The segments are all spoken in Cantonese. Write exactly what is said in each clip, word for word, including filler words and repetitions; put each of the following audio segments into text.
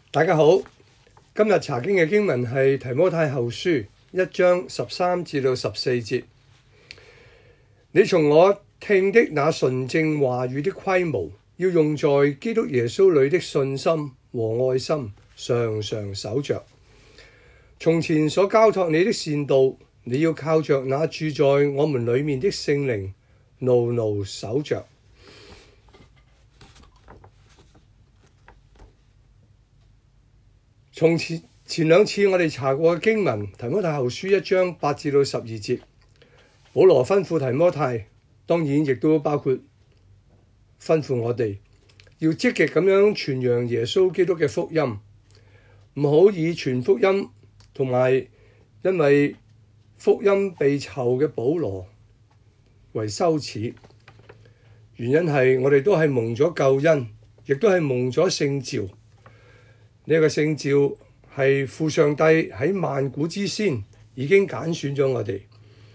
大家好，今日查經嘅經文係提摩太後書一章十三至到十四節。你從我聽的那純正話語的規模，要用在基督耶穌裏的信心和愛心，常常守着。從前所交託你的善道，你要靠着那住在我們裏面的聖靈，牢牢守着。從前前兩次我哋查過嘅經文，提摩太後書一章八至到十二節，保羅吩咐提摩太，當然亦都包括吩咐我哋，要積極咁樣傳揚耶穌基督嘅福音，唔好以傳福音同埋因為福音被囚嘅保羅為羞恥。原因係我哋都係蒙咗救恩，亦都係蒙咗聖召。呢個聖召係父上帝喺萬古之先已經揀選咗我哋。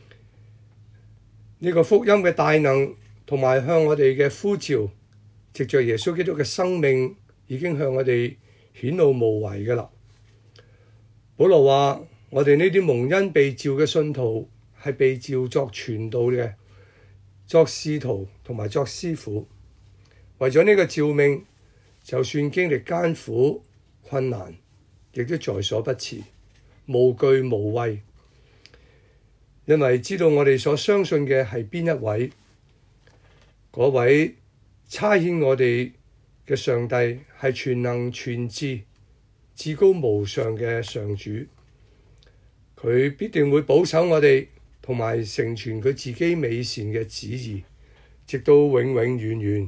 呢個福音嘅大能同埋向我哋嘅呼召，藉着耶穌基督嘅生命已經向我哋顯露無遺㗎喇。保羅話：我哋呢啲蒙恩被召嘅信徒係被召作傳道嘅，作使徒同埋作師傅。為咗呢個召命，就算經歷艱苦困難，亦都在所不辭，無懼無畏，因為知道我哋所相信嘅係邊一位，嗰位差遣我哋嘅上帝係全能全智、至高無上嘅上主，佢必定會保守我哋，同埋成全佢自己美善嘅旨意，直到永永遠遠。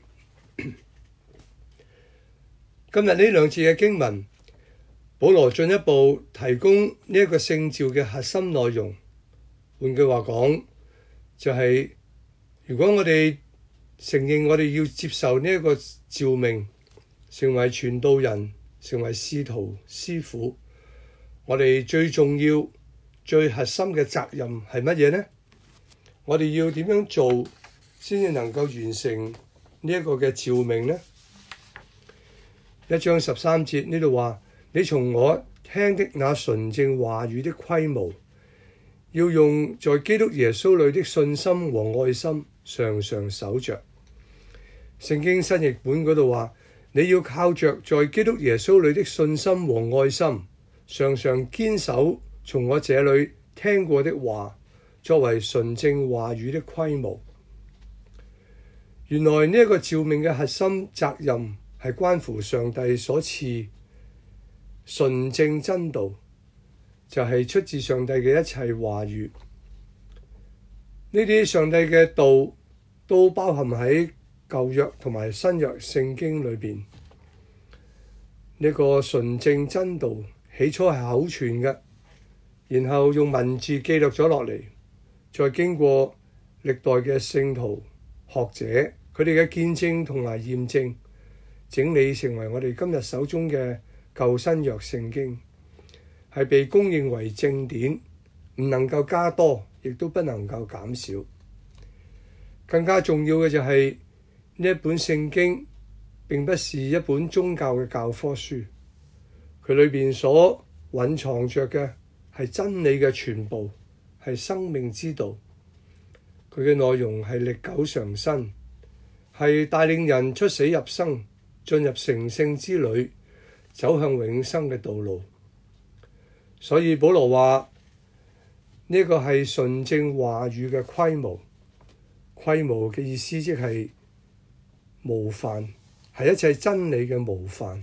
今日呢兩節嘅經文，保羅進一步提供呢一個聖召嘅核心內容。換句話講，就係、是、如果我哋承認我哋要接受呢一個召命，成為傳道人，成為使徒師傅，我哋最重要、最核心嘅責任係乜嘢呢？我哋要點樣做先至能夠完成呢一個嘅召命呢？一章十三節呢度話：你從我聽的那純正話語的規模，要用在基督耶穌裏的信心和愛心，常常守着。聖經新譯本嗰度話：你要靠着在基督耶穌裏的信心和愛心，常常堅守從我這裏聽過的話，作為純正話語的規模。原來呢一個召命嘅核心責任，係關乎上帝所賜純正真道，就係、是、出自上帝嘅一切話語。呢啲上帝嘅道都包含喺舊約同埋新約聖經裏邊。呢、這個純正真道起初係口傳嘅，然後用文字記錄咗落嚟，再經過歷代嘅聖徒學者佢哋嘅見證同埋驗證，整理成為我哋今日手中嘅舊新約聖經，係被公認為正典，唔能夠加多，亦都不能夠減少。更加重要嘅就係呢一本聖經並不是一本宗教嘅教科書，佢裏邊所蘊藏着嘅係真理嘅全部，係生命之道。佢嘅內容係歷久常新，係帶領人出死入生，進入成聖之旅，走向永生嘅道路。所以保羅話呢、這個係純正話語嘅規模。規模嘅意思即係模範，係一切真理嘅模範。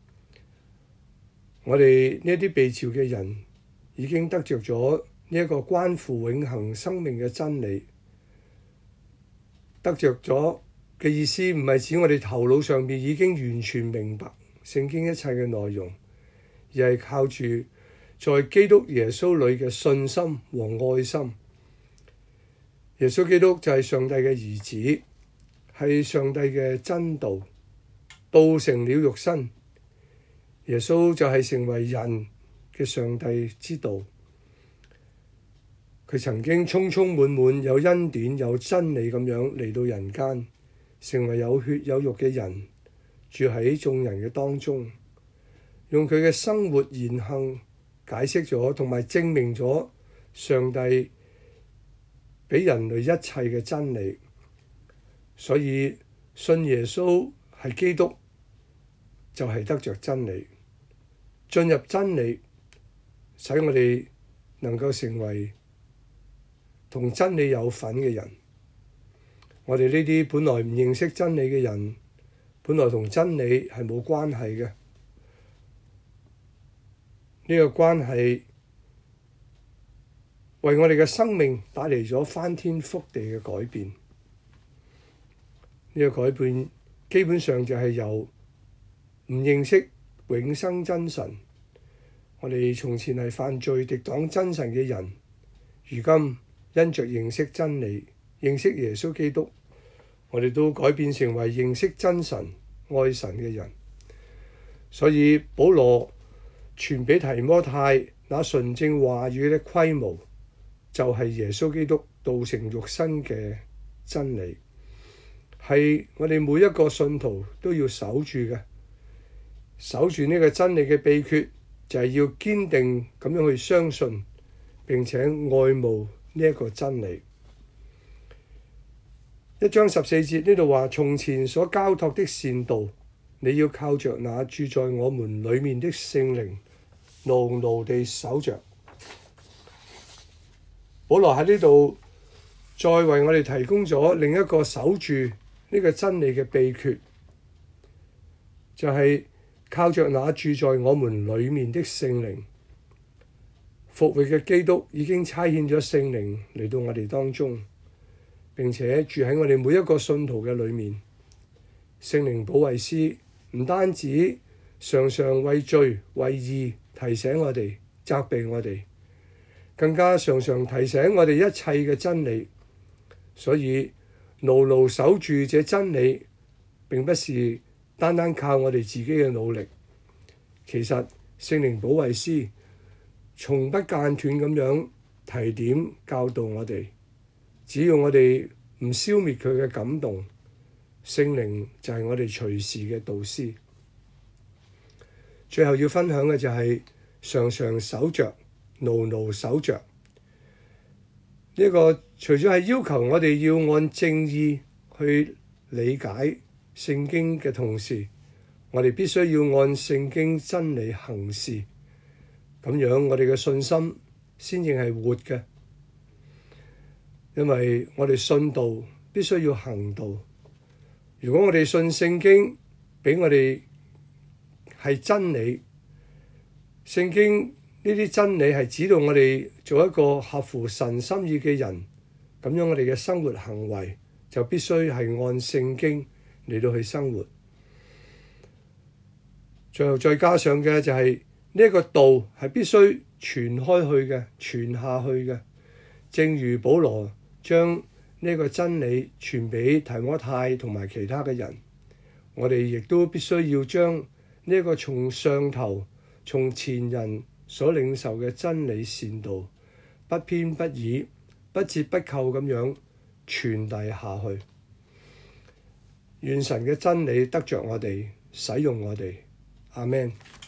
我哋呢啲被召嘅人已經得着咗呢一個關乎永恆生命嘅真理。得着咗嘅意思唔係指我哋頭腦上邊已經完全明白聖經一切嘅內容，而係靠住在基督耶穌裏嘅信心和愛心。耶穌基督就係上帝嘅兒子，係上帝嘅真道，道成了肉身。耶穌就係成為人嘅上帝之道。佢曾經充充滿滿有恩典有真理咁樣嚟到人間，成為有血有肉嘅人，住喺眾人嘅當中， 用佢嘅生活言行解釋咗同埋證明咗上帝俾人類一切嘅真理。所以信耶穌係基督，就係得着真理，進入真理，使我哋能夠成為同真理有份嘅人。我哋呢啲本來唔認識真理嘅人，本來同真理係冇關係嘅。呢個關係為我哋嘅生命帶嚟咗翻天覆地嘅改變。呢個改變基本上就係由唔認識永生真神，我哋從前係犯罪敵擋真神嘅人，如今因着認識真理，認識耶穌基督，我哋都改變成為認識真神、愛神嘅人。所以保羅傳俾提摩太那純正話語嘅規模，就係耶穌基督道成肉身嘅真理，係我哋每一個信徒都要守住嘅。守住呢個真理嘅秘訣，就係要堅定咁樣去相信，並且愛慕呢一個真理。一章十四節呢度話：從前所交託的善道，你要靠着那住在我們裡面的聖靈，牢牢地守着。保羅喺呢度再為我哋提供咗另一個守住呢個真理嘅秘訣，就係、是、靠着那住在我們裡面的聖靈。復活嘅基督已經差遣咗聖靈嚟到我哋當中，並且住喺我哋每一個信徒嘅裏面。聖靈保惠師唔單止常常為罪為義提醒我哋、責備我哋，更加常常提醒我哋一切嘅真理。所以牢牢守住這真理，並不是單單靠我哋自己嘅努力。其實聖靈保惠師從不間斷咁樣提點教導我哋，只要我哋唔消滅佢嘅感動，聖靈就係我哋隨時嘅導師。最後要分享嘅就係常常守着、牢牢守着。呢、這個除咗係要求我哋要按正義去理解聖經嘅同時，我哋必須要按聖經真理行事，咁樣我哋嘅信心先至係活嘅。因為我哋信道必須要行道。如果我哋信聖經俾我哋係真理，聖經呢啲真理係指導我哋做一個合乎神心意嘅人，咁樣我哋嘅生活行為就必須係按聖經嚟到去生活。最後再加上嘅就係呢一個道係必須傳開去嘅、傳下去嘅。正如保羅將呢個真理傳俾提摩太同埋其他嘅人，我哋亦都必須要將呢一個從上頭、從前人所領受嘅真理善道，不偏不倚、不折不扣咁樣傳遞下去。願神嘅真理得着我哋，使用我哋。阿們。